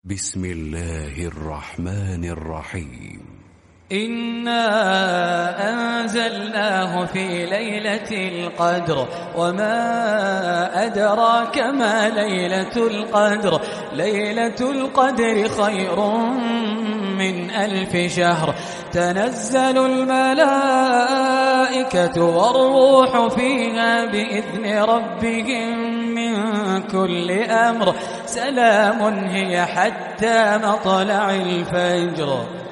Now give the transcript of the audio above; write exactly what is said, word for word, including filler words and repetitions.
بسم الله الرحمن الرحيم. إنا أنزلناه في ليلة القدر وما أدراك ما ليلة القدر ليلة القدر خير من ألف شهر تنزل الملائكة والروح فيها بإذن ربهم من كل أمر سلام هي حتى مطلع الفجر.